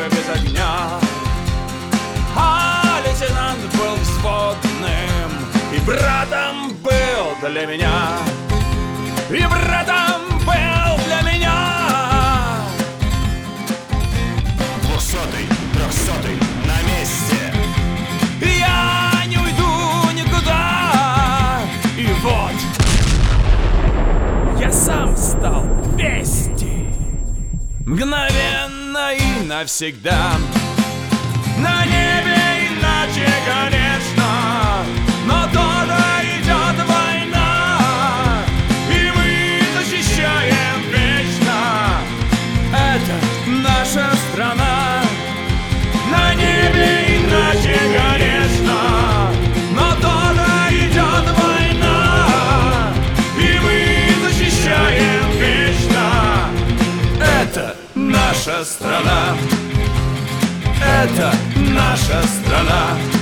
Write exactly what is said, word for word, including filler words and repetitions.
дорога без огня. А лейтенант был взводным и братом был для меня, и братом был для меня. Двухсотый, трехсотый, на месте. Я не уйду никуда. И вот я сам стал вести, мгновенно и навсегда. На небе иначе, конечно, но тоже идет война, и мы защищаем вечно. Это наша страна. На небе иначе, конечно, но тоже идет война, и мы защищаем вечно. Это наша страна. Это наша страна.